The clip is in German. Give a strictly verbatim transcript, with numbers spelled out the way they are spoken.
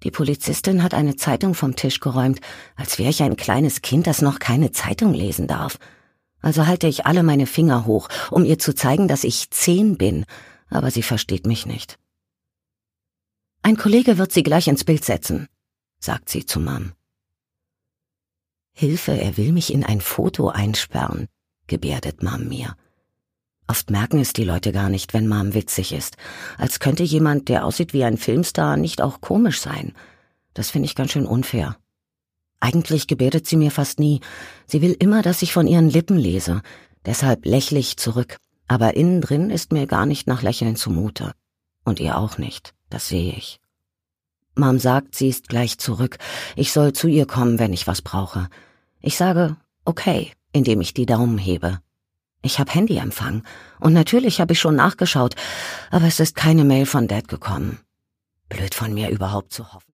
Die Polizistin hat eine Zeitung vom Tisch geräumt, als wäre ich ein kleines Kind, das noch keine Zeitung lesen darf. Also halte ich alle meine Finger hoch, um ihr zu zeigen, dass ich zehn bin, aber sie versteht mich nicht. »Ein Kollege wird Sie gleich ins Bild setzen«, sagt sie zu Mom. »Hilfe, er will mich in ein Foto einsperren«, gebärdet Mom mir. Oft merken es die Leute gar nicht, wenn Mom witzig ist. Als könnte jemand, der aussieht wie ein Filmstar, nicht auch komisch sein. Das finde ich ganz schön unfair. Eigentlich gebärdet sie mir fast nie. Sie will immer, dass ich von ihren Lippen lese. Deshalb lächle ich zurück. Aber innen drin ist mir gar nicht nach Lächeln zumute. Und ihr auch nicht. Das sehe ich. Mom sagt, sie ist gleich zurück. Ich soll zu ihr kommen, wenn ich was brauche. Ich sage, okay, indem ich die Daumen hebe. Ich habe Handyempfang und natürlich habe ich schon nachgeschaut, aber es ist keine Mail von Dad gekommen. Blöd von mir überhaupt zu hoffen.